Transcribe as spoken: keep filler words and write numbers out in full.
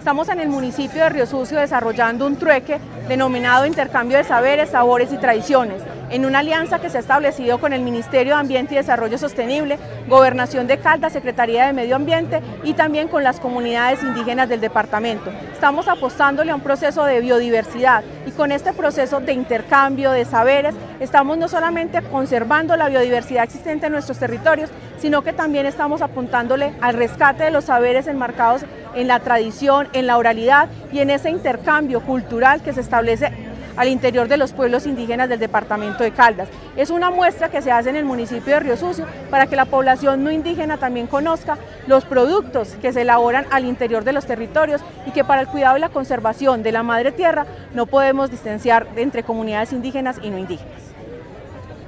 Estamos en el municipio de Río Sucio desarrollando un trueque denominado Intercambio de Saberes, Sabores y Tradiciones, en una alianza que se ha establecido con el Ministerio de Ambiente y Desarrollo Sostenible, Gobernación de Caldas, Secretaría de Medio Ambiente y también con las comunidades indígenas del departamento. Estamos apostándole a un proceso de biodiversidad y con este proceso de intercambio de saberes estamos no solamente conservando la biodiversidad existente en nuestros territorios, sino que también estamos apuntándole al rescate de los saberes enmarcados en la tradición, en la oralidad y en ese intercambio cultural que se establece al interior de los pueblos indígenas del departamento de Caldas. Es una muestra que se hace en el municipio de Río Sucio para que la población no indígena también conozca los productos que se elaboran al interior de los territorios y que para el cuidado y la conservación de la madre tierra no podemos distanciar entre comunidades indígenas y no indígenas.